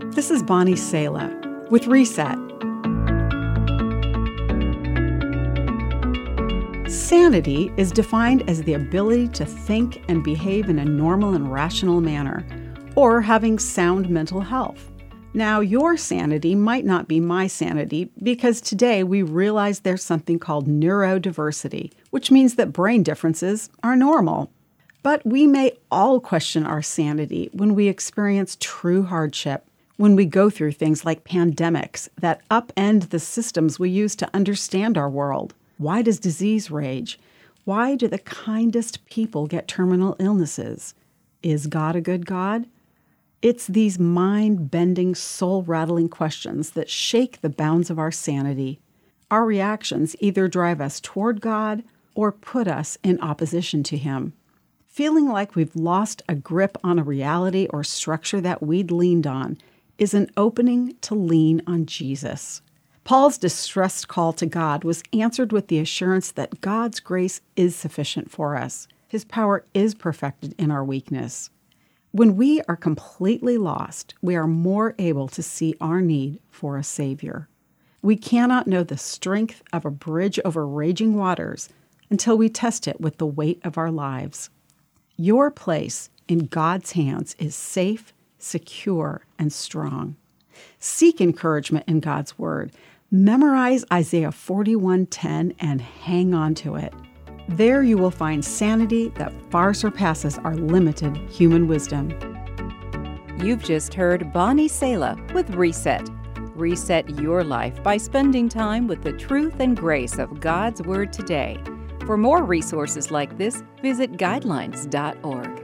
This is Bonnie Sala with Reset. Sanity is defined as the ability to think and behave in a normal and rational manner, or having sound mental health. Now, your sanity might not be my sanity because today we realize there's something called neurodiversity, which means that brain differences are normal. But we may all question our sanity when we experience true hardship, when we go through things like pandemics that upend the systems we use to understand our world. Why does disease rage? Why do the kindest people get terminal illnesses? Is God a good God? It's these mind-bending, soul-rattling questions that shake the bounds of our sanity. Our reactions either drive us toward God or put us in opposition to Him. Feeling like we've lost a grip on a reality or structure that we'd leaned on is an opening to lean on Jesus. Paul's distressed call to God was answered with the assurance that God's grace is sufficient for us. His power is perfected in our weakness. When we are completely lost, we are more able to see our need for a Savior. We cannot know the strength of a bridge over raging waters until we test it with the weight of our lives. Your place in God's hands is safe, secure, and strong. Seek encouragement in God's Word. Memorize Isaiah 41:10 and hang on to it. There you will find sanity that far surpasses our limited human wisdom. You've just heard Bonnie Sala with Reset. Reset your life by spending time with the truth and grace of God's Word today. For more resources like this, visit guidelines.org.